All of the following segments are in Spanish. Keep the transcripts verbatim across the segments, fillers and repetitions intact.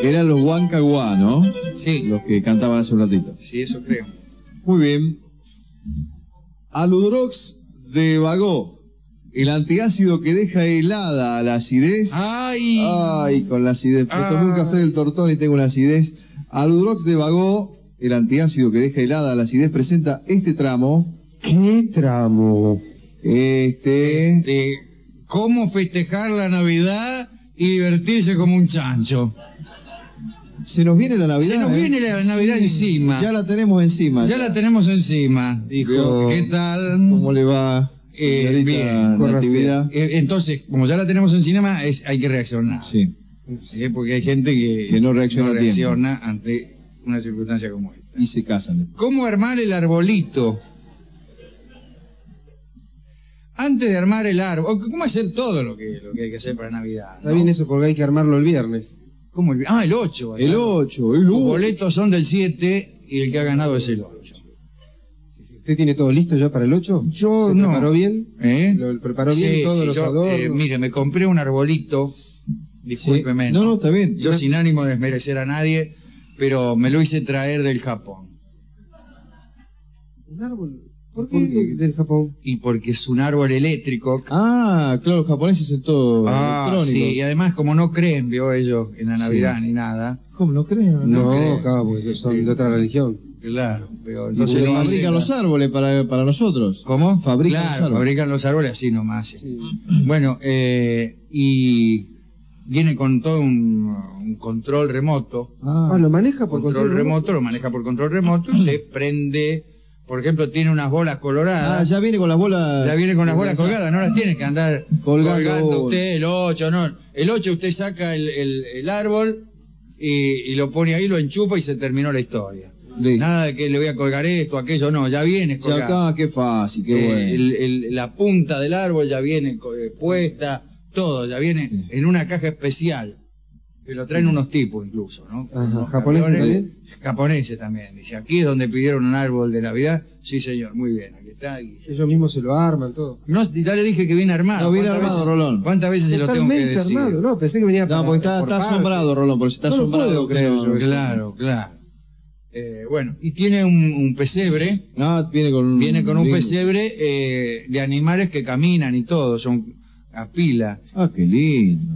Eran los Huancaguá, ¿no? Sí. Los que cantaban hace un ratito. Sí, eso creo. Muy bien. Aludrox de Bagó. El antiácido que deja helada a la acidez. ¡Ay! Ay, con la acidez. Me tomé un Ay. café del Tortón y tengo una acidez. Aludrox de Bagó, el antiácido que deja helada a la acidez, presenta este tramo. ¿Qué tramo? Este... De cómo festejar la Navidad y divertirse como un chancho. Se nos viene la Navidad. Se nos ¿eh? viene la Navidad Sí, encima. Ya la tenemos encima. Ya la tenemos encima. Dijo, ¿qué tal? ¿Cómo le va, Eh, señorita bien, Natividad? Eh, entonces, como ya la tenemos encima, es, hay que reaccionar. Sí. ¿Sí? Porque hay gente que, Que no reacciona a tiempo. reacciona ante una circunstancia como esta. Y se casan. ¿Cómo armar el arbolito? Antes de armar el árbol, ¿cómo hacer todo lo que, lo que hay que hacer para Navidad? Está ¿no? bien eso porque hay que armarlo el viernes. ¿Cómo el, ah, el ocho. El ocho, el Los ocho. boletos son del siete y el que ha ganado es el ocho. ¿Usted tiene todo listo ya para el ocho? Yo ¿Se no. preparó bien? ¿Eh? ¿Lo preparó bien Sí, todos sí, los yo, adornos? eh, mire, me compré un arbolito, discúlpeme. Sí. No, no, está bien. Yo sin ánimo de desmerecer a nadie, pero me lo hice traer del Japón. ¿Un árbol? ¿Por qué del Japón? Y porque es un árbol eléctrico. Ah, claro, los japoneses en todo Ah, electrónico. sí, y además como no creen, vio ellos, en la Navidad Sí. ni nada. ¿Cómo no creo? No No, creo. claro, porque ellos son de otra religión. Claro, pero Entonces entonces lo fabrican hacen- los árboles para, para nosotros. ¿Cómo? Fabrican claro, los árboles. fabrican los árboles así nomás. sí. Sí. Bueno, eh, y viene con todo un, un control remoto. Ah, Ah, ¿lo maneja por Control, control remoto, lo maneja por control remoto. Usted prende, por ejemplo, tiene unas bolas Ah, coloradas. ya viene con las bolas. Ya viene con las bolas colgadas, no las tiene que andar Colgando. colgando usted el ocho, no. El ocho usted saca el, el, el árbol y, y lo pone ahí, lo enchufa y se terminó la historia. Listo. Nada de que le voy a colgar esto, aquello, no, ya viene Ya colgado. acá, qué fácil, qué Eh, bueno. el- el- la punta del árbol ya viene co- eh, puesta, todo, ya viene Sí. en una caja especial. Que lo traen unos tipos incluso, ¿no? Ajá, Unos ¿japoneses camiones, también? Japoneses también. Dice, aquí es donde pidieron un árbol de Navidad. Sí, señor, muy bien, aquí está. Y se- Ellos mismos se lo arman, todo. No, ya le dije que viene armado. No, viene ¿Cuántas armado, veces- Rolón. ¿Cuántas veces se lo tengo que Totalmente decir? armado. No, pensé que venía No, para- porque está, por está partes. asombrado, Rolón, porque si está No lo asombrado. puedo creer que no- yo. Claro, claro. Eh, bueno, y tiene un, un pesebre. Ah, viene con un... Viene con un lindo. pesebre eh, de animales que caminan y todo, son a pila. Ah, qué lindo.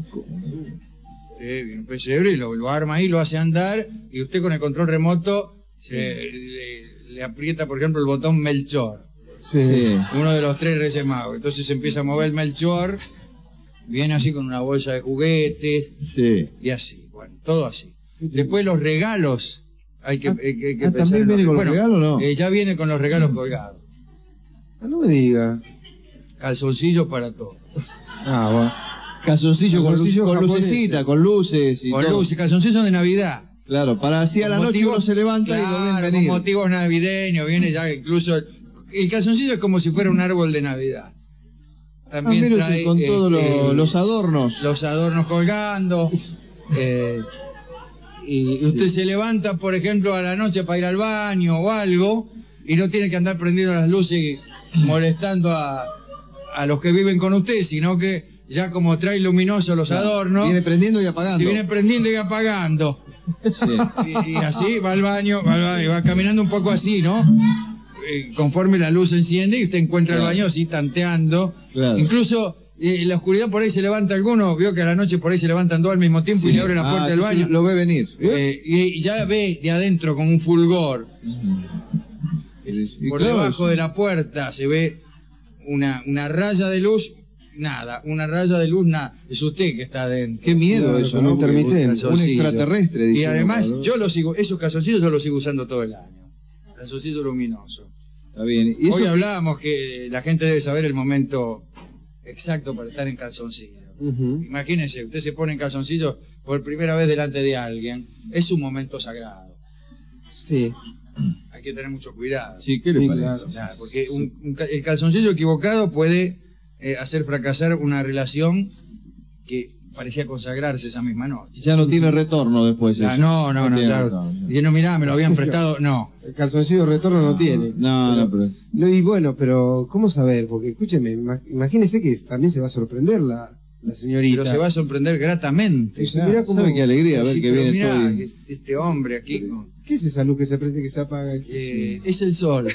Eh, viene un pesebre y lo, lo arma ahí, lo hace andar, y usted con el control remoto eh, le, le aprieta, por ejemplo, el botón Melchor, Sí. Sí. uno de los tres Reyes Magos. Entonces se empieza a mover el Melchor, viene así con una bolsa de juguetes, Sí. y así, bueno, todo así. Después los regalos, hay que, Ah, hay que, hay que ah, pensar ¿también en viene con los bueno, regalos, no? eh, ya viene con los regalos colgados. Ah, no me diga. Calzoncillos para todos. Ah, bueno. Calzoncillo con, Calzoncillo luz- con japonés. lucecita, con luces y Con todo. luces, calzoncillos de Navidad. Claro, para así a la Con noche motivos- uno se levanta y lo ven claro, venir. con motivos navideños, viene ya incluso... El, el calzoncillo es como si fuera un árbol de Navidad. Ah, También mire trae usted, con todos este, los, los adornos. los adornos colgando. eh, y usted se levanta, por ejemplo, a la noche para ir al baño o algo, y no tiene que andar prendiendo las luces y molestando a, a los que viven con usted, sino que ya como trae luminosos los adornos, Viene prendiendo y apagando. se viene prendiendo y apagando. Sí. Y, y así va al baño, va, al baño, va caminando un poco así, ¿no? Eh, conforme la luz se enciende y usted encuentra Claro. el baño así tanteando. Claro. Incluso eh, en la oscuridad por ahí se levanta alguno, vio que a la noche por ahí se levantan dos al mismo tiempo y Sí. le abren la puerta Ah, del entonces baño. Lo ve venir. Eh, y, y ya ve de adentro con un fulgor. Es- Y por claro, debajo es- de la puerta se ve una, una raya de luz, nada, una raya de luz, nada. Es usted que está adentro. Qué miedo Claro, eso, con ¿no? un Porque intermitente. Un Calzoncillo. extraterrestre, dice Y uno, además, ¿no? yo lo sigo, esos calzoncillos yo los sigo usando todo el año. Calzoncillo luminoso. Está bien. ¿Y Hoy eso? hablábamos que la gente debe saber el momento exacto para estar en calzoncillo. Ujú. Imagínense, usted se pone en calzoncillo por primera vez delante de alguien. Es un momento sagrado. Sí. Hay que tener mucho cuidado. Sí, ¿qué le Sí, parece? claro. Claro, porque un- un ca- el calzoncillo equivocado puede eh, hacer fracasar una relación que parecía consagrarse esa misma noche. Ya no tiene retorno después. Ah, eso. no, no, no. tiene ya- retorno, ya. y no, mirá, me lo habían prestado. No. El calzoncillo de retorno no tiene. No, no, pero... No, y bueno, pero ¿cómo saber? Porque escúcheme, ima- imagínese que también se va a sorprender la, La señorita. Pero se va a sorprender gratamente. Eso, mirá cómo- ¿Sabe qué alegría ver Sí, que pero viene mirá, todo? es- este hombre aquí con- ¿Qué es esa luz que se prende y que se apaga? eh, es el sol.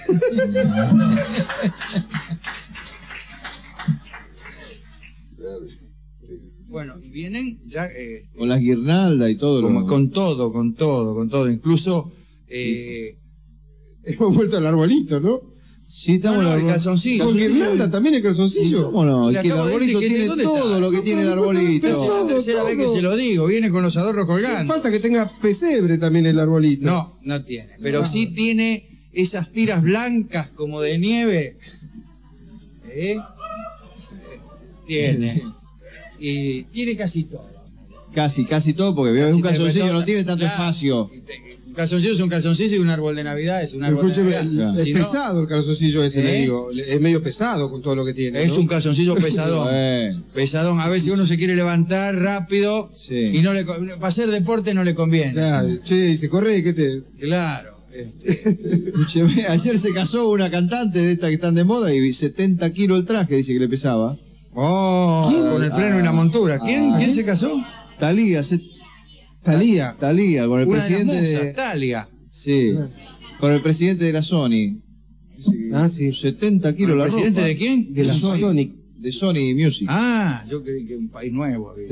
Bueno, y vienen ya eh, Con las guirnaldas y todo. como lo- con todo, con todo, con todo. Incluso eh, Hemos vuelto al arbolito, ¿no? Sí, estamos no, no, en el calzoncillo. Con guirnalda también el calzoncillo. ¿Cómo no? Le Que el acabo de arbolito decir que tiene ¿dónde todo está? lo que tiene el pero- arbolito. pero- es la todo, tercera vez que todo. se lo digo, viene con los adornos colgando. Falta que tenga pesebre también el arbolito. No, no tiene. Pero sí tiene esas tiras blancas como de nieve. ¿Eh? Tiene. Y tiene casi todo. Casi, casi todo, porque veo que un Casi te calzoncillo retoma- no tiene tanto Claro. espacio. Y te- Un calzoncillo es un calzoncillo y un árbol de Navidad es un árbol Escúcheme, de Navidad. es Si no, pesado el calzoncillo ese, ¿Eh? le digo. Es medio pesado con todo lo que tiene. es ¿no? un calzoncillo pesadón. Bueno, Pesadón. A veces uno se quiere levantar rápido Sí. y no le, co- para hacer deporte no le conviene. Claro. Che, dice, corre, ¿qué te...? Claro. este, escúcheme, ayer se casó una cantante de estas que están de moda y setenta kilos el traje, dice que le pesaba. Oh, ¿Quién? con el freno y la montura. ¿Quién, Ah. ¿quién se casó? Talía, se- Talía. Talía, con el Una de las presidente musas, de... Talia. Sí, con el presidente de la Sony. Dice que Ah, sí. setenta kilos la ¿Presidente ropa. de quién? De la Sony. Sonic. De Sony Music. Ah, yo creí que un país nuevo había.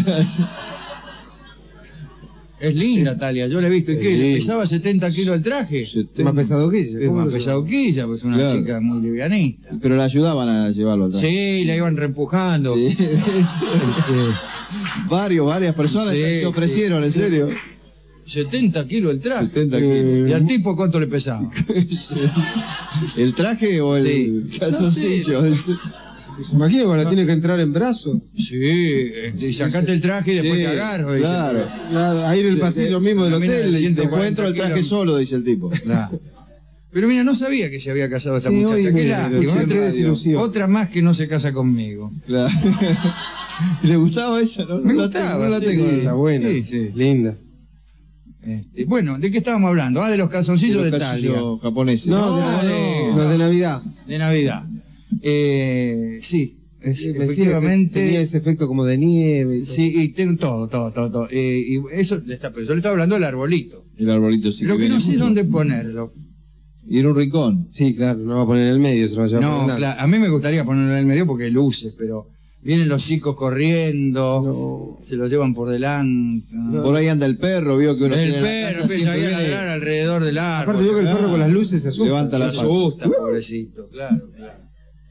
Es linda Talia, yo la he visto. ¿Y qué? Sí. ¿Pesaba setenta kilos el traje? setenta. Más pesado que ella. Es ¿cómo más lo pesado que ella, pues una Claro. chica muy livianista. Pero la ayudaban a llevarlo atrás. Sí, la iban reempujando. Sí. Este, Varios, varias personas Sí, se ofrecieron, en serio. setenta kilos el traje. setenta kilos. ¿Y al tipo cuánto le pesaba? ¿El traje o el Sí. calzoncillo? Se imagina cuando la tiene que entrar en brazo. Sí, este, y sacate el traje y después Sí, te agarro. dice. claro. Claro, ahí en el pasillo mismo del Camina hotel. le ciento dice, Te encuentro el traje solo, dice el tipo. Claro. Pero mira, no sabía que se había casado esta Sí, muchacha. hoy Qué me- lástima. che, qué Otra, desilusión. otra más que no se casa conmigo. Claro. ¿Le gustaba esa? No, Me no la gustaba, tengo, no la sí, tengo. sí. Está buena. Sí, sí. Linda. Este, bueno, ¿de qué estábamos hablando? Ah, de los calzoncillos de, Los Talia. calzoncillos japoneses. No, de, No, de- no. los de Navidad. De Navidad. Eh, sí, es- Sí, me decía que efectivamente. tenía ese efecto como de nieve. y todo. Sí, y tengo todo, todo, todo. todo. Eh, y eso, le está, pero yo le estaba hablando del arbolito. El arbolito sí Lo que viene no sé mucho. dónde ponerlo. Y en un rincón. Sí, claro, no va a poner en el medio, se lo va a llevar por No, delante. claro, a mí me gustaría ponerlo en el medio porque luces, pero vienen los chicos corriendo, No. se lo llevan por delante. Por ahí anda el perro, vio que uno El tiene en la perro casa, empieza ahí siempre a viene, ladrar alrededor del árbol. Aparte veo que el perro con las luces se asusta. levanta Lo la pata. asusta, pobrecito, claro, claro.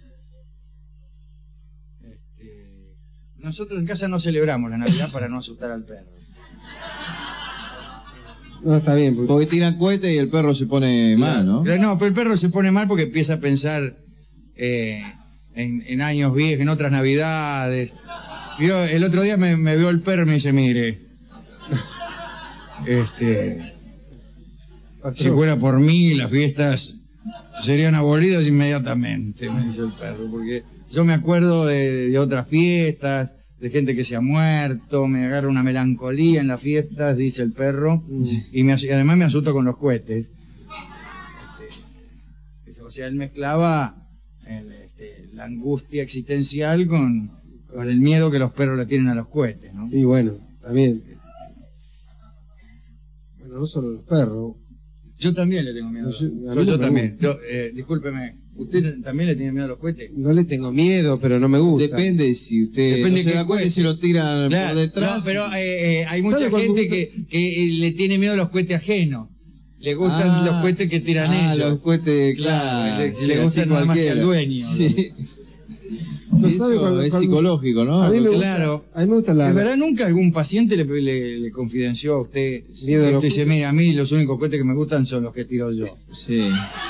Este, nosotros en casa no celebramos la Navidad para no asustar al perro. No, está bien. porque- Porque tiran cohetes y el perro se pone mal, ¿no? Pero no, pero el perro se pone mal porque empieza a pensar eh, en, en años viejos, en otras Navidades. Vio, el otro día me, me vio el perro y me dice, mire, este, si fuera por mí las fiestas serían abolidas inmediatamente, me dice el perro, porque yo me acuerdo de, de otras fiestas, de gente que se ha muerto, me agarra una melancolía en las fiestas, dice el perro, y, me, as- y además me asusto con los cohetes. Este, o sea, él mezclaba el, este, la angustia existencial con, con el miedo que los perros le tienen a los cohetes, ¿no? Y bueno, también. Bueno, no solo los perros. Yo también le tengo miedo. Yo- Yo, a mí yo no me también. gusta. Yo, eh, discúlpeme, ¿usted también le tiene miedo a los cohetes? No le tengo miedo, pero no me gusta. Depende si usted Depende no se qué da cuenta cohete. si lo tiran Claro, por detrás. no, pero eh, eh, hay mucha ¿Sabe cuál me gente gusta? que, que eh, le tiene miedo a los cohetes ajenos. Le gustan Ah, los cohetes que tiran ah, ellos. los cohetes, Claro, claro. le- sí, le así gustan nada más que cualquiera. al dueño. Sí. No Sí, sabe eso cuál- es cuál- psicológico, ¿no? A mí me gusta, Claro. a mí me gusta la... ¿Es verdad? ¿Nunca algún paciente le, le, le confidenció a usted? Miedo a Que los usted dice, cohetes. mira, a mí los únicos cohetes que me gustan son los que tiro yo. Sí.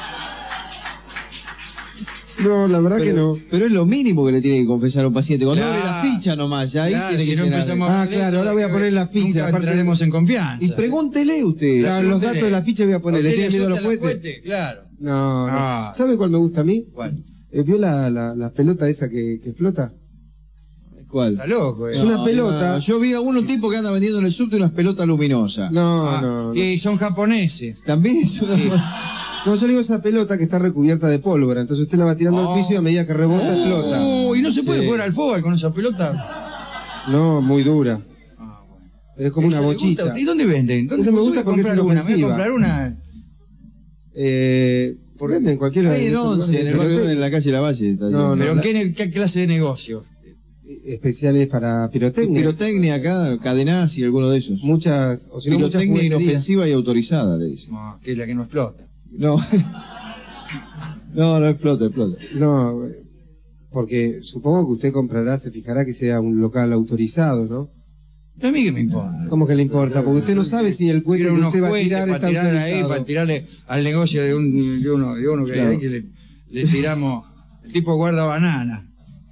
No, la verdad que Pero, no. pero es lo mínimo que le tiene que confesar a un paciente. Cuando Claro. abre la ficha nomás, ya ahí Claro, tiene si que no llenar. empezamos a Ah, hablar de claro, eso, ahora voy a que poner la ficha, Nunca aparte- entraremos en confianza. Y pregúntele usted. Claro, los datos de la ficha voy a poner. ¿Le tiene miedo a los cohetes? Claro. No, no. Ah. ¿Sabe cuál me gusta a mí? ¿Cuál? Eh, ¿Vio la, la, la pelota esa que, que explota? ¿Cuál? Está loco, eh. Es una pelota. no, yo vi a uno tipo que anda vendiendo en el subte unas pelotas luminosas. No, Ah, no, no. Y son japoneses. También es una. No, yo le digo esa pelota que está recubierta de pólvora. Entonces usted la va tirando Oh. al piso y a medida que rebota explota. Oh, y no se puede Sí. jugar al fútbol con esa pelota. No, muy dura. Ah, bueno. Es como una ¿Esa le bochita. gusta? ¿Y dónde venden? ¿Dónde Esa me voy a gusta porque es comprar una? Me voy a inofensiva. comprar una. Eh, Por- venden en cualquier Ahí en once, en el barrio de la calle Lavalle. Está No, lleno. ¿Pero la- qué, ne- qué clase de negocio? especiales para pirotecnia. Pirotecnia acá, cadenas y alguno de esos. Muchas, o si no, muchas Pirotecnia jugueterías. inofensiva y autorizada, le dicen. No, que es la que no explota. No. No, no explota, explota. No, eh, porque supongo que usted comprará, se fijará que sea un local autorizado, ¿no? A mí qué me importa. ¿Cómo que le importa? Porque usted no sabe si el cohete Quiero que unos usted va a cohetes tirar para está tirar ahí, autorizado. para tirarle al negocio de, un, de uno, de uno que Claro. hay que le, le tiramos, el tipo guarda banana.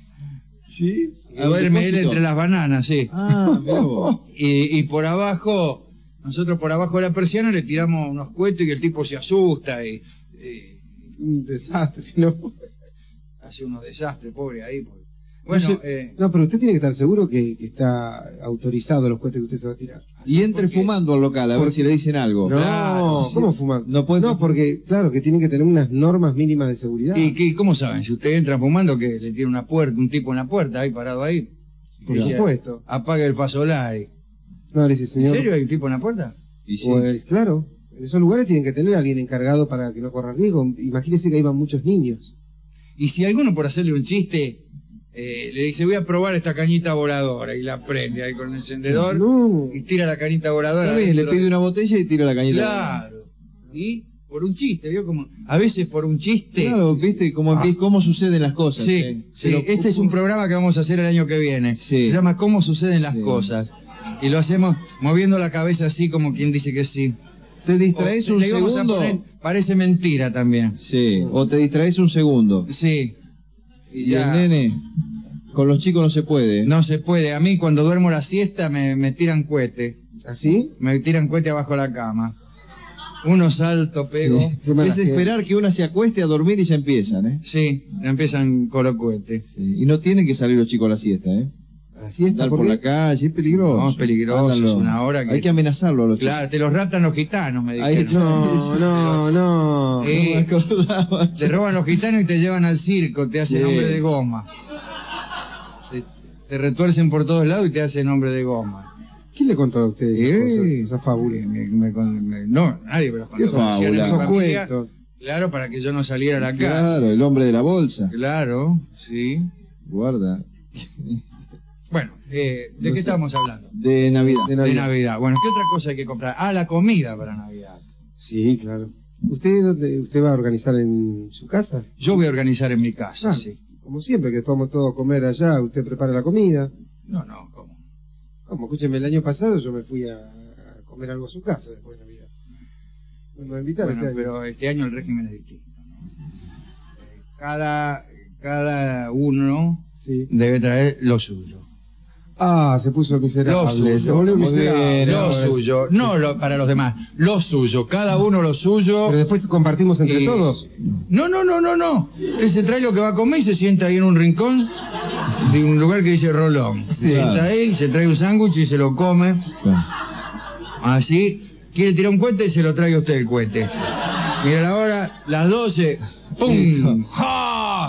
¿Sí? Y duerme él entre las bananas, sí. Ah, mirá vos. Y, y por abajo, nosotros por abajo de la persiana le tiramos unos cohetes y el tipo se asusta y, y Un desastre, ¿no? hace unos desastres, pobre ahí. Pobre. Bueno, no, sé- eh, no, pero usted tiene que estar seguro que, que está autorizado los cohetes que usted se va a tirar. Y entre porque- fumando al local, a ver si le dicen algo. No, Claro, ¿cómo fumar? No puede- No, porque, claro, que tienen que tener unas normas mínimas de seguridad. ¿y qué, cómo saben? Si usted entra fumando, que le tiene una puerta, un tipo en la puerta, ahí parado ahí. Por Dice, supuesto. apague el fasolari. No, le dice, ¿En señor. serio hay un tipo en la puerta? Y sí. Pues, claro, en esos lugares tienen que tener a alguien encargado para que no corra riesgo. Imagínese que ahí van muchos niños. Y si alguno por hacerle un chiste eh, le dice voy a probar esta cañita voladora y la prende ahí con el encendedor No. y tira la cañita voladora. Está bien, le adentro pide de- una botella y tira la cañita. Claro. Y por un chiste, ¿vio? Como, a veces por un chiste. Claro, viste cómo, Ah. empie- cómo suceden las cosas. Sí, ¿eh? sí. Pero- Este es un programa que vamos a hacer el año que viene. Sí. Se llama ¿Cómo suceden las Sí. cosas? Y lo hacemos moviendo la cabeza así como quien dice que sí. ¿Te distraes O un le íbamos a segundo? poner, parece mentira también. Sí, o te distraes un segundo. Sí. Y Y ya. el nene, con los chicos no se puede. No se puede. A mí cuando duermo la siesta me, me tiran cohete. ¿Así? Me tiran cohete abajo de la cama. Uno salto, pego. Sí. Qué mala Es gente. esperar que una se acueste a dormir y ya empiezan, ¿eh? Sí, ya empiezan con los cohetes. Sí. Y no tienen que salir los chicos a la siesta, ¿eh? Así está, Andar por porque la calle, es peligroso. No, es peligroso, Ándalo. es una hora que- Hay que amenazarlo a los chicos. Claro, te los raptan los gitanos, me Ahí dijeron. está. No, no, no. No me Eh, acordaba. te roban los gitanos y te llevan al circo, te hacen Sí. hombre de goma. Te, te retuercen por todos lados y te hacen hombre de goma. ¿Quién le contó a usted esas Eh. cosas, esas fábulas? Me- me- me- me- no, nadie me los contó. ¿Qué Como decían en fábula? la Esos familia, cuentos. claro, para que yo no saliera a la calle. Claro, el hombre de la bolsa. Claro, sí. Guarda. Bueno, eh, ¿de No qué sé. estábamos hablando? De Navidad. De De Navidad. Navidad. Bueno, ¿qué otra cosa hay que comprar? Ah, la comida para Navidad. Sí, claro. ¿Usted dónde, usted va a organizar en su casa? Yo voy a organizar en mi casa, Ah, sí. Como siempre, que vamos todos a comer allá, usted prepara la comida. No, no, ¿cómo? Como, escúcheme, el año pasado yo me fui a, a comer algo a su casa después de Navidad. Me va a invitar Bueno, este año. pero este año el régimen es distinto. ¿no? Eh, Cada, cada uno Sí. debe traer lo suyo. Ah, se puso miserable. Lo suyo. Se volvió Muy miserable. bien, Lo ahora. suyo, no lo, para los demás, lo suyo, cada uno lo suyo. Pero después compartimos entre Y- todos. No, no, no, no, no. Usted se trae lo que va a comer y se sienta ahí en un rincón de un lugar que dice Rolón. Se sienta Claro. ahí, se trae un sándwich y se lo come. Así, quiere tirar un cohete y se lo trae usted el cohete. Mira la hora, las doce. ¡Pum! ¡Ja!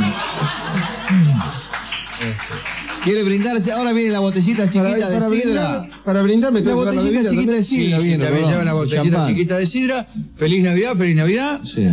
Quiere brindarse. Ahora viene la botellita chiquita Para, para de sidra. brindar, para brindarme La tengo que llevar la botellita bebida chiquita de también. Sí, sidra sí, viene. también Rolón. lleva la botellita Champán. chiquita de sidra. Feliz Navidad, feliz Navidad. Sí.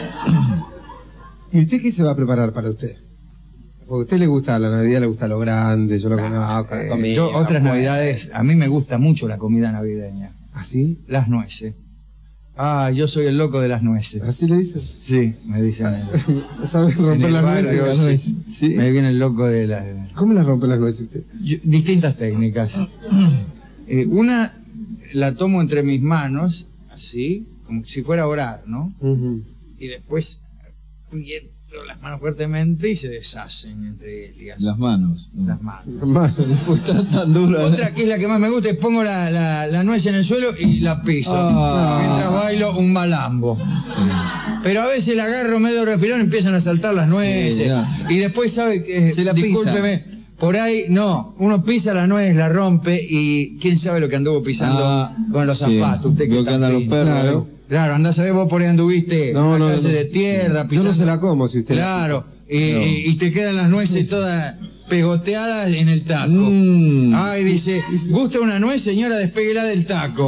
¿Y usted qué se va a preparar para usted? Porque a usted le gusta, la Navidad le gusta lo grande, yo lo conozco, la Eh, comida. yo, otras pues. navidades, a mí me gusta mucho la comida navideña. ¿Así? Las nueces. Ah, yo soy el loco de las nueces. ¿Así le dicen? Sí, me dicen. ¿Sabe En romper el las barrio, nueces? sí. Sí. Me viene el loco de las... ¿Cómo las rompe las nueces usted? Yo- distintas técnicas. Eh, una la tomo entre mis manos, así, como si fuera a orar, ¿no? Ujú. Y después aprieto las manos fuertemente y se deshacen entre ellas. Las manos. Las manos. Las manos. Pues están tan duras. Otra que es la que más me gusta es pongo la, la, la nuez en el suelo y la piso. Ah. Mientras bailo un malambo. Pero a veces la agarro medio refilón y empiezan a saltar las nueces. ya. Y después sabe que, Se la discúlpeme, por ahí, no, uno pisa la nuez, la rompe y quién sabe lo que anduvo pisando Ah, con los sí. zapatos. Usted que Veo está que andan los fino. perros. Claro. Claro, andá a saber vos por ahí anduviste No, en no, una calle no. de tierra, Yo pisando. no se la como si usted la Claro, y, No. y- y te quedan las nueces todas pegoteadas en el taco. Mm. Ay, dice, ¿gusta una nuez, señora? Despéguela del taco.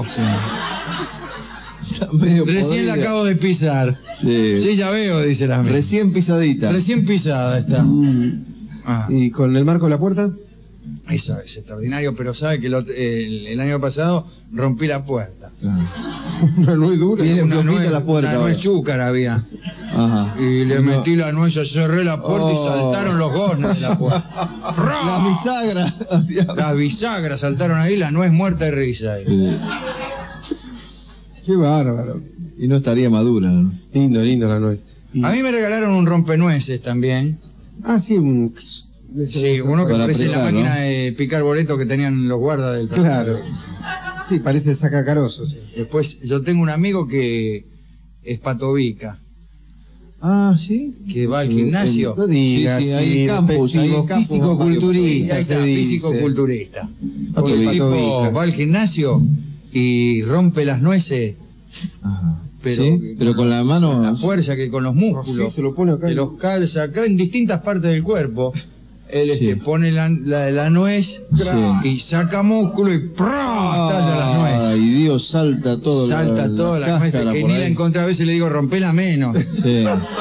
Está medio Recién la podrida. acabo de pisar. Sí. Sí, ya veo, dice la mía. Recién pisadita. Recién pisada está. Ah, ¿Y con el marco de la puerta? eso es extraordinario, pero sabe que el, ot- el- el año pasado rompí la puerta. Una nuez dura. Viene Una flojita nuez, la puerta una nuez ahora. chúcara había. Ajá. Y le No. metí la nuez, yo cerré la puerta y Oh. saltaron los goznes de la puerta. ¡Fra! Las bisagras. Las bisagras saltaron ahí, la nuez muerta de risa. ahí. Sí. Qué bárbaro. Y no estaría madura, ¿no? Lindo, lindo la nuez. Y- A mí me regalaron un rompenueces también. Ah, sí, un... Sí, uno que Para parece la apretar, máquina ¿no? de picar boletos que tenían los guardas del Claro. Sí, parece sacacaroso, sí. Después, yo tengo un amigo que es patovica, Ah, ¿sí? que va al gimnasio. No digas, Sí, sí, hay sí, campus, hay despectivo, campus, físico-culturista, Ahí se está, dice. físico-culturista. Pato El Vica. tipo Vica. va al gimnasio y rompe las nueces, Ajá. pero, ¿Sí? Pero con la mano. la fuerza que con los músculos. Sí, se lo pone acá. Se los calza acá en distintas partes del cuerpo. Él este, Sí. pone la, la, la nuez Sí. y saca músculo y ¡prá! Talla la nuez. Ay, Dios, salta todo. Salta toda la nuez, cáscara que por ni la ahí. encontré. A veces le digo, rompela menos. Sí.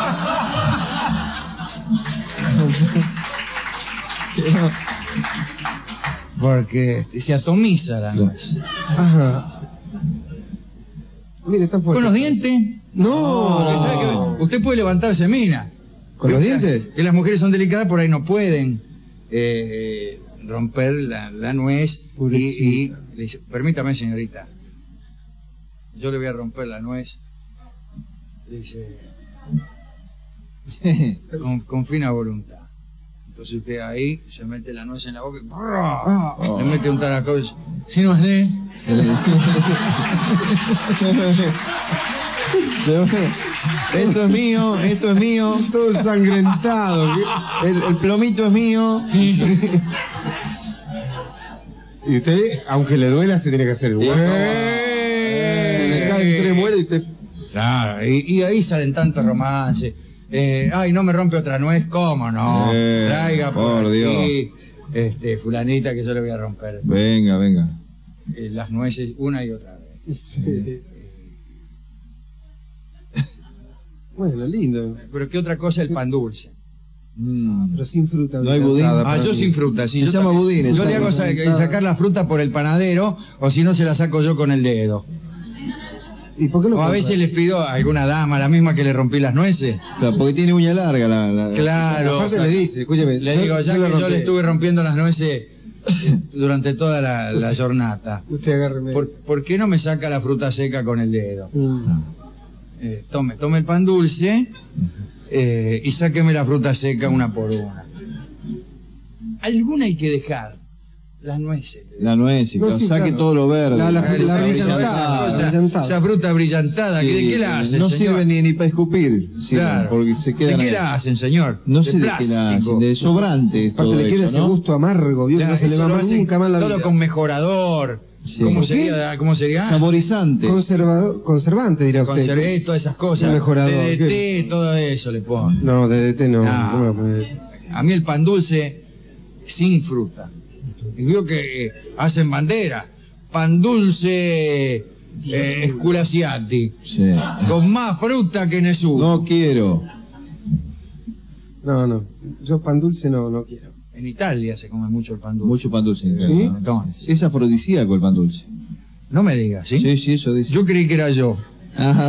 Porque este, se atomiza la nuez. Ajá. Mire, tan fuerte. ¿Con los dientes? No. Porque sabe que usted puede levantarse, mina. ¿Con los Que- dientes? Que las mujeres son delicadas, por ahí no pueden eh, romper la, la nuez. Y, Pobrecita. y le dice, permítame, señorita. Yo le voy a romper la nuez. Le dice, con, con fina voluntad. Entonces usted ahí se mete la nuez en la boca y ¡brrr! Ah. le mete un taraco y dice, si no es de... Se le dice. Esto es mío, esto es mío. Todo ensangrentado. El, el plomito es mío. Y usted, aunque le duela, se tiene que hacer el huevo. ¡Eh! Le caen tres muelas y usted... Claro, y, y ahí salen tantos romances. Eh, ay, no me rompe otra nuez, ¿cómo no? Eh, Traiga por, por aquí, este, fulanita, que yo le voy a romper Venga, venga. eh, las nueces una y otra vez. Sí. Bueno, lindo. Pero ¿qué otra cosa? El pan dulce. Mm. Pero sin fruta. No hay brillantada budín. Ah, para yo mí. sin fruta. Sí, Se yo llama también. budín, Yo eso. le hago sa- sacar la fruta por el panadero, o si no se la saco yo con el dedo. ¿Y por qué lo O a compras? veces les pido a alguna dama, la misma que le rompí las nueces. Claro, porque tiene uña larga la. la- Claro. Aparte le dice, escúchame. Le yo- digo, ya yo que yo rompí. le estuve rompiendo las nueces eh, durante toda la, la jornada, Usted agárreme. ¿por, por qué no me saca la fruta seca con el dedo? Mm. Eh, tome, tome el pan dulce eh, y sáqueme la fruta seca una por una. Alguna hay que dejar, las nueces. La nuez, y No, claro, sí, saque claro. todo lo verde. La- la- Ah, la esa- brillantada, esa- brillantada. esa fruta brillantada, Sí, ¿de qué la hacen, no señor? sirve ni, ni para escupir, sirve, Claro. porque se ¿De quedan qué ahí. la hacen, señor? No sé de, qué la plástico. hacen, de sobrantes. Aparte todo le queda eso, ese ¿no? gusto amargo, ¿vio? Que Claro, no se le eso va lo mal hacen nunca más la todo vida. con mejorador. Sí. ¿Cómo ¿Con sería? ¿Cómo sería? Saborizante. Conservador, conservante, dirá usted. Conservé todas esas cosas. Un mejorador, D D T, ¿qué? todo eso le pongo. No, D D T no. No. ¿Cómo va a poner? A mí el pan dulce sin fruta. Y veo que eh, hacen bandera. Pan dulce eh, Esculaciati. Sí. Con más fruta que Nesú. No quiero. No, no. Yo pan dulce no, no quiero. En Italia se come mucho el pan dulce. Mucho pan dulce. ¿Sí? Entonces, Es afrodisíaco el pan dulce. no me digas, ¿sí? Sí, sí, eso dice. Yo creí que era yo. Ajá.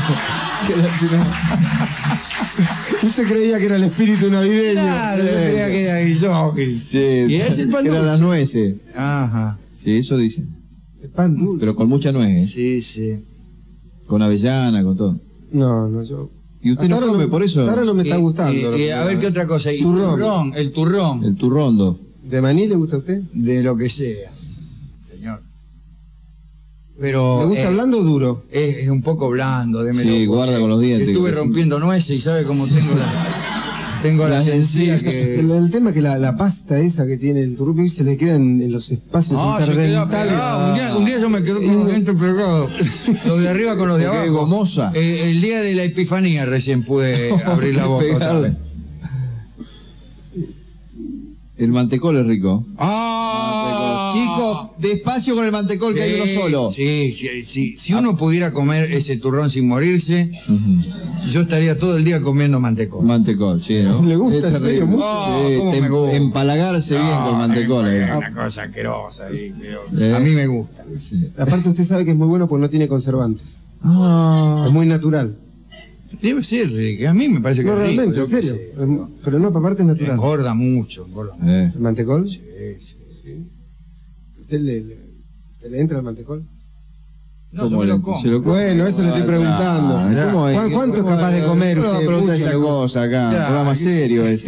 Usted creía que era el espíritu navideño. Claro, yo creía que era yo. que- Sí, ¿Y es el pan que eran dulce? las nueces. Ajá. Sí, eso dicen. El pan dulce. Pero con mucha nuez, ¿eh? Sí, sí. Con avellana, con todo. No, no, yo. Y usted Hasta no ahora come, por eso. hasta ahora no me está Y- gustando. y- lo y que a me ver da. qué otra cosa. Y Turrón. turrón, el turrón. El turrondo. ¿De maní le gusta a usted? De lo que sea, señor. Pero ¿Le gusta eh, blando o duro? es, es un poco blando, démelo. Sí, porque guarda con los dientes, Estuve que sí. rompiendo nueces y sabe cómo tengo la tengo la Las sencilla encías. que El, el tema es que la, la pasta esa que tiene el turrupi se le queda en, en los espacios Ah, se queda interdentales. pegado. Un día, un día yo me quedé con los dientes pegados. Los de arriba con los de Porque abajo. es gomosa. Eh, el día de la epifanía recién pude abrir la boca otra Pegado. vez. El mantecol es rico. ¡Ah! Chicos, despacio con el mantecol, que Sí, hay uno solo. Sí, sí, sí. Si uno pudiera comer ese turrón sin morirse, Ujú. yo estaría todo el día comiendo mantecol. Mantecol, sí, ¿no? ¿Le gusta, Es en serio, terrible. mucho? Oh, Sí, cómo te- me gusta. empalagarse bien No, con mantecol. es eh. una cosa asquerosa. ahí, pero ¿Eh? A mí me gusta. Sí. Aparte usted sabe que es muy bueno porque no tiene conservantes. Ah. Es muy natural. Debe ser, Rick. A mí me parece que No, es rico, realmente, yo en qué serio. sé. Es- Pero no, aparte es natural. Engorda mucho, engorda mucho. Eh. ¿El mantecol? Sí, sí. ¿Usted le, le, ¿usted le entra el mantecol? No, yo ¿Cómo me le- lo como. se lo come? Bueno, eso le estoy Ah, preguntando. ah, ¿cómo es? ¿Cuán- ¿Cuánto es ¿Cómo capaz de es? comer No usted? pregunta Mucho, esa le- cosa acá, Ya, programa ¿qué- serio. eh.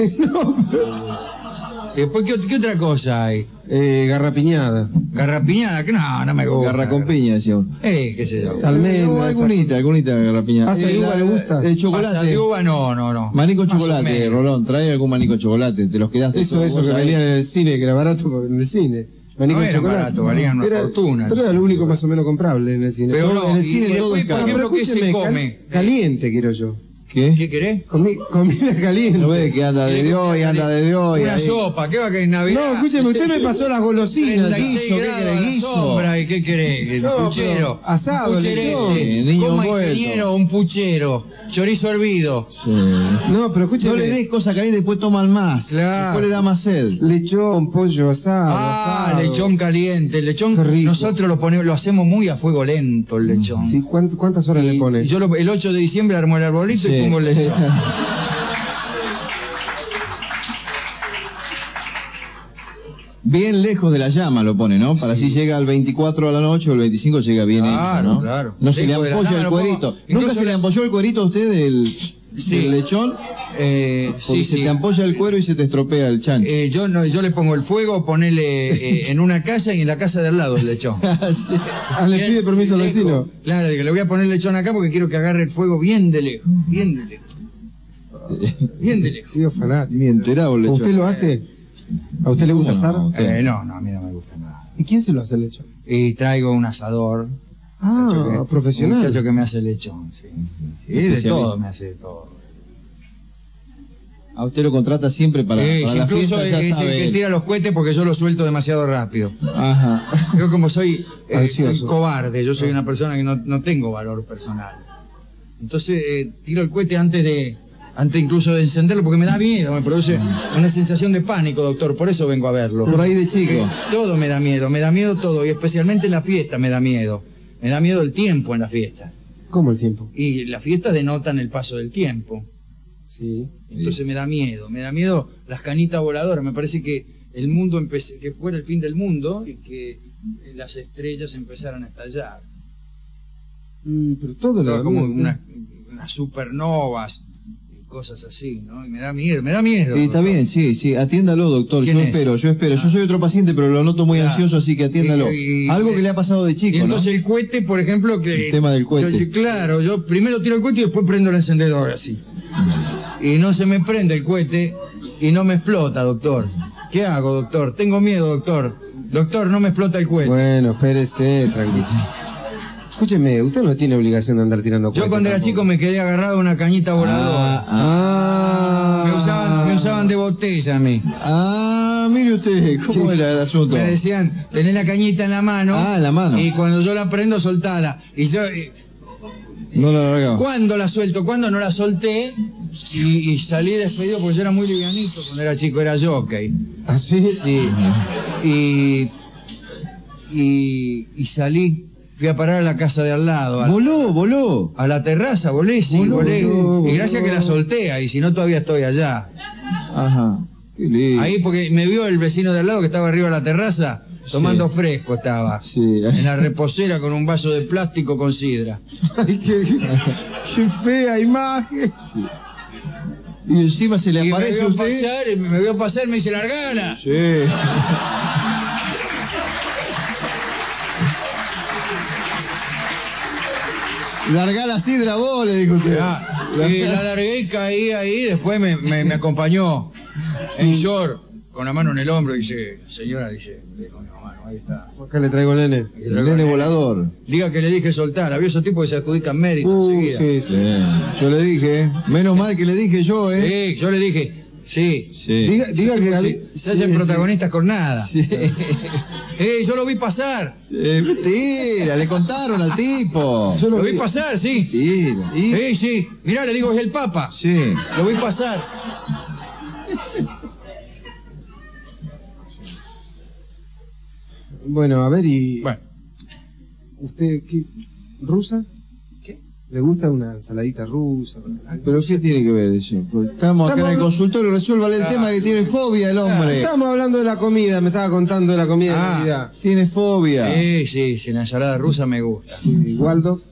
¿Y después qué, ot- qué otra cosa hay? Eh, garrapiñada. Garrapiñada, que no, no me gusta. Garra con piña, decía uno. Eh, qué sé yo. Almendra. No, esa- algunita, algunita garrapiña. Pasa de Eh, uva, la- ¿le gusta? El Pasa chocolate. de uva, no, no, no. Maní con Más o chocolate, menos. Rolón, trae algún maní con chocolate, te los quedaste Eso, todos eso vos que ahí. vendían en el cine, que era barato en el cine. Maní No con era chocolate. barato, valían una Era- fortuna. Pero era lo único más o menos comprable en el cine. Pero Todo no, en el y cine todo después, es por caro. ejemplo, ¿qué se escúcheme, cal- come? Caliente quiero yo. ¿Qué? ¿Qué querés? Comi- comida caliente. ¿No ves que anda de Dios y anda de Dios? y Una ahí? sopa, ¿qué va a querer en Navidad? No, escúcheme, usted me pasó las golosinas. treinta y seis guiso, ¿qué grados querés, a la guiso? sombra, ¿y qué querés? El No, puchero. pero asado, pucherete, lechón. Eh, niño coma envuelto. ingeniero, un puchero, chorizo hervido. Sí. No, pero escúcheme. No le des cosas calientes, después toman más. Claro. Después le da más sed. Lechón, pollo asado. Ah, asado. lechón caliente. El lechón, Qué rico. nosotros lo ponemos, lo hacemos muy a fuego lento, el lechón. Sí, ¿cuánt- ¿Cuántas horas le Y- pone? y yo lo- el ocho de diciembre armo el arbolito Sí. y pongo el lechón. Bien lejos de la llama lo pone, ¿no? Para así llega al veinticuatro a la noche o el veinticinco llega bien Claro, hecho, ¿no? claro. No se le Lejos de la ampolla llama el lo pongo. cuerito. ¿Nunca Incluso se le la- ampolló el cuerito a usted del, Sí. del lechón? Eh, Porque sí, se sí. te ampolla el cuero y se te estropea el chancho. Eh, yo no, yo le pongo el fuego, ponele eh, en una casa y en la casa de al lado el lechón. Sí. Ah, le pide permiso al Lejos. vecino. Claro, que le voy a poner el lechón acá porque quiero que agarre el fuego bien de lejos, bien de lejos. Bien de lejos. Tío fanático. Ni enterado el lechón. ¿Usted lo hace? ¿A usted le gusta ¿Cómo asar? no? Sí. Eh, no, no, a mí no me gusta nada. ¿Y quién se lo hace el lechón? Y traigo un asador. Ah, que- Un profesional. muchacho que me hace lechón, sí, sí, sí. De Especialista. todo me hace de todo. A usted lo contrata siempre para, Eh, para la incluso fiesta, ya es el sabe que él. tira los cohetes porque yo los suelto demasiado rápido. Ajá. Yo como soy, eh, Ansioso. soy cobarde, yo soy una persona que no, no tengo valor personal. Entonces eh, tiro el cohete antes de, antes incluso de encenderlo porque me da miedo, me produce una sensación de pánico, doctor, por eso vengo a verlo. Por ahí de chico. Eh, todo me da miedo, me da miedo todo, y especialmente en la fiesta me da miedo. Me da miedo el tiempo en la fiesta. ¿Cómo el tiempo? Y las fiestas denotan el paso del tiempo. Sí. Entonces me da miedo, me da miedo las canitas voladoras. Me parece que el mundo empecé, que fuera el fin del mundo y que las estrellas empezaran a estallar. Mm, pero todo le da Como miedo. unas, unas supernovas y cosas así, ¿no? Y me da miedo, me da miedo. Y está bien, sí, sí, atiéndalo, doctor. ¿Quién Yo es? espero, yo espero. Yo soy otro paciente, pero lo noto muy Claro. ansioso, así que atiéndalo. Y- y- Algo que le ha pasado de chico, Y entonces ¿no? el cohete, por ejemplo, que... El tema del cohete. yo- claro, yo primero tiro el cohete y después prendo el encendedor así. Y no se me prende el cohete y no me explota, doctor. ¿Qué hago, doctor? Tengo miedo, doctor. Doctor, no me explota el cohete. Bueno, espérese, tranquilo. Escúcheme, usted no tiene obligación de andar tirando Yo cohetes cuando era tampoco. chico me quedé agarrado a una cañita voladora. Ah, Me usaban, me usaban de botella a mí. ah, mire usted, ¿cómo era el asunto? Me decían, tenés la cañita en la mano. Ah, en la mano. Y cuando yo la prendo, soltala. Y yo, y- No lo largaba. ¿cuándo la suelto? ¿Cuándo no la solté? Y, y salí despedido porque yo era muy livianito cuando era chico, era jockey. ¿Ah, sí? Sí. Y, y, y salí, fui a parar a la casa de al lado. A, Voló, voló. a la terraza, volé, sí, Voló, volé. voló, Y gracias voló. que la solté ahí, si no todavía estoy allá. Ajá. Qué lindo. Ahí porque me vio el vecino de al lado que estaba arriba de la terraza, tomando Sí. fresco estaba. Sí. En la reposera con un vaso de plástico con sidra. Ay, qué, qué fea imagen. Y encima se le Y me aparece vio usted. pasar, y me vio pasar, me dice, largala. Sí. Largá la sidra vos, le dijo usted. Ah, y la largué y caí ahí, después me, me, me acompañó en short, con la mano en el hombro, y dice, señora, dice, con la mano, ahí está. Acá le traigo nene. El nene volador. Diga que le dije soltar, había esos tipos que se adjudican méritos Uh, enseguida. sí, sí. Sí. Yo le dije, menos mal que le dije yo, ¿eh? Sí, yo le dije, Sí. Sí. Diga, diga que Gaby... Sí, se hacen protagonistas con nada. Sí. ¡Eh, yo lo vi pasar! Sí, mentira, le contaron al tipo. Yo Lo lo vi vi. pasar, sí. Mentira. Y- Sí, sí. Mirá, le digo, es el Papa. Sí. Lo vi pasar. Bueno, a ver, y... Bueno, ¿Usted qué? ¿Rusa? ¿qué? ¿Le gusta una ensaladita rusa? ¿Pero qué tiene que ver eso? Porque estamos acá Estamos- en el consultorio, resuélvale el Ah. tema que tiene fobia el hombre. Estábamos hablando de la comida, me estaba contando de la comida Ah. de Navidad. Tiene fobia. Sí, sí, sí, la ensalada rusa me gusta. ¿Y Waldorf?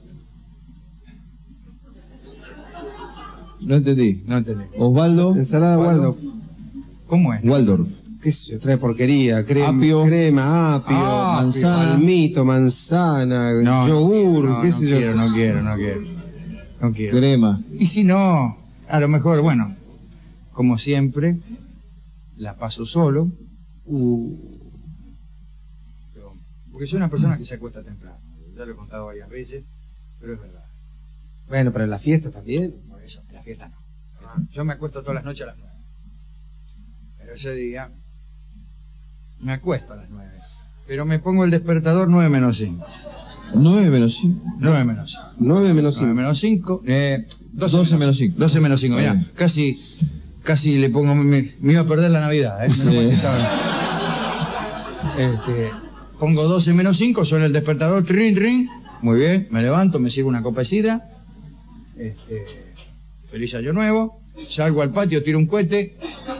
No entendí. No entendí. Osvaldo Ensalada Waldorf. ¿Cómo es? Waldorf. ¿Qué sé yo? Trae porquería, crema, Apio. crema, apio, Ah, manzana. palmito, manzana, No, yogur, no, qué no sé quiero, yo. no quiero, no quiero. No quiero. Crema. Y si no, a lo mejor, bueno, como siempre, la paso solo. Uh, Pero- porque soy una persona que se acuesta temprano. Ya lo he contado varias veces, pero es verdad. bueno, pero en la fiesta también. Por eso, en la fiesta no. Yo me acuesto todas las noches a las nueve. Pero ese día me acuesto a las nueve. Pero me pongo el despertador nueve menos cinco. nueve menos cinco. nueve menos cinco. nueve menos nueve cinco. menos cinco. Eh, doce, doce menos cinco. doce menos cinco, Está mirá. bien. Casi, casi le pongo. Me, me iba a perder la Navidad, ¿eh? Menos mal que estaba- Este, pongo doce menos cinco, suena el despertador, trin, trin. Muy bien, me levanto, me sirvo una copa de sidra. Este, feliz año nuevo. Salgo al patio, tiro un cohete.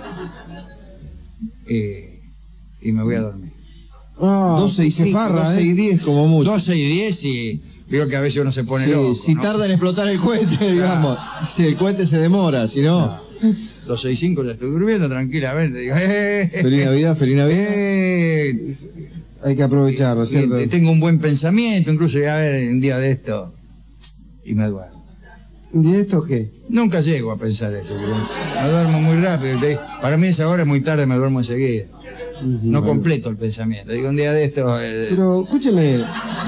eh, y me voy a dormir. Ah, doce y qué cinco, farra, doce ¿eh? y diez como mucho. doce y diez y digo que a veces uno se pone Sí, loco. si ¿no? tarda en explotar el cohete, digamos. Si el cohete se demora, si no. doce y cinco ya estoy durmiendo tranquilamente. Digo, eh, Feliz Navidad, feliz Navidad. eh, Hay que aprovechar, ¿no es cierto? y tengo un buen pensamiento, incluso a ver un día de esto y me duermo. ¿Y esto qué? Nunca llego a pensar eso, porque me duermo muy rápido. te- Para mí esa hora es muy tarde, me duermo enseguida. No completo el pensamiento. Digo, un día de esto... eh, Pero, escúcheme.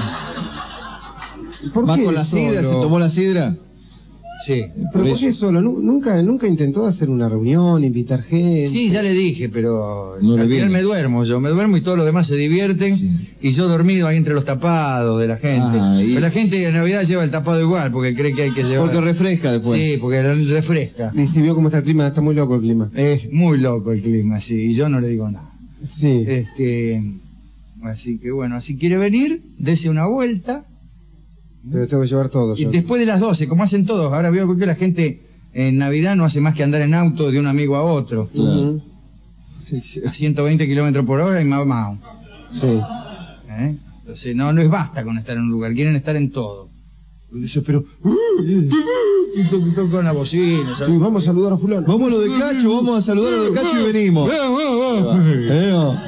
¿Por ¿Va qué con la sidra? ¿Se solo? tomó la sidra? sí. ¿Pero por qué solo? Nu- ¿Nunca, nunca intentó hacer una reunión, invitar gente? Sí, ya le dije, pero No le al final viene. me duermo yo, me duermo y todos los demás se divierten Sí. y yo dormido ahí entre los tapados de la gente. Ah, y- Pero la gente en Navidad lleva el tapado igual porque cree que hay que llevar... Porque refresca después. Sí, porque refresca. Y si vio cómo está el clima, está muy loco el clima. Es muy loco el clima, sí, y yo no le digo nada. Sí. Este, así que bueno, si quiere venir, dese una vuelta. Pero tengo que llevar todo. Y yo. después de las doce, como hacen todos, ahora veo que la gente en Navidad no hace más que andar en auto de un amigo a otro, Ujú. Sí, sí. a ciento veinte kilómetros por hora y mamá. Sí. ¿eh? Entonces, no, no es basta con estar en un lugar, quieren estar en todo. Y dice, pero... y to- y tocan la bocina, ¿sabes? Sí, vamos a saludar a fulano. Vamos a lo de Cacho, vamos a saludar a lo de Cacho y venimos. Eh, no.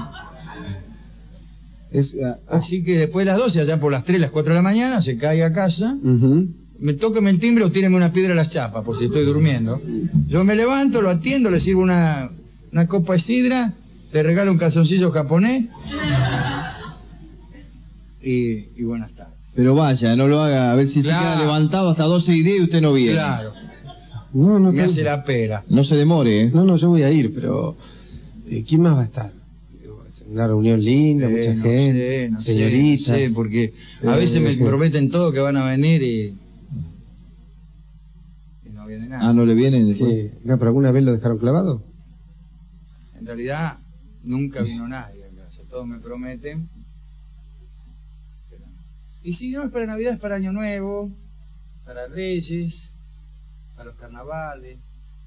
Es, ah, Así que después de las doce, allá por las tres, las cuatro de la mañana, se cae a casa, ujú. me tóqueme el timbre o tíreme una piedra a las chapas, por si estoy durmiendo. Yo me levanto, lo atiendo, le sirvo una, una copa de sidra, le regalo un calzoncillo japonés y, y buenas tardes. Pero vaya, no lo haga, a ver si Claro. se queda levantado hasta doce y diez y usted no viene. Claro, No, no, me tengo- hace la pera. No se demore, ¿eh? no, no, yo voy a ir, pero eh, ¿quién más va a estar? Digo, va a ser una reunión linda, mucha Eh, no gente, sé, no sé, señoritas. no sé, porque a veces me Eh, prometen todo que van a venir y, y no viene nada. Ah, ¿no le vienen después? ¿Qué? No, pero alguna vez lo dejaron clavado. En realidad, nunca vino nadie a casa. Todos me prometen. pero no. Y si no es para Navidad, es para Año Nuevo, para Reyes, para los carnavales,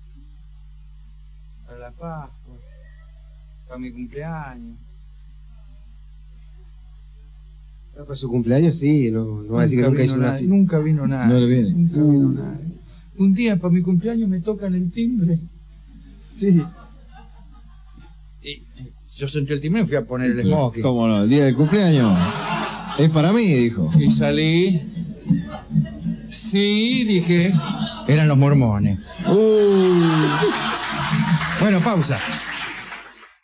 para la Pascua, para mi cumpleaños. No, para su cumpleaños sí, no, no va a decir que nunca vino hizo una nadie, fiesta. nunca vino nadie. No le viene. Nunca vino nadie. Un día para mi cumpleaños me tocan el timbre. Sí. Y eh, yo sentí el timbre y fui a poner el smoking. ¿Cómo no? El día del cumpleaños. Es para mí, dijo. Y salí. Sí, dije. Eran los mormones. Uh. Bueno, pausa.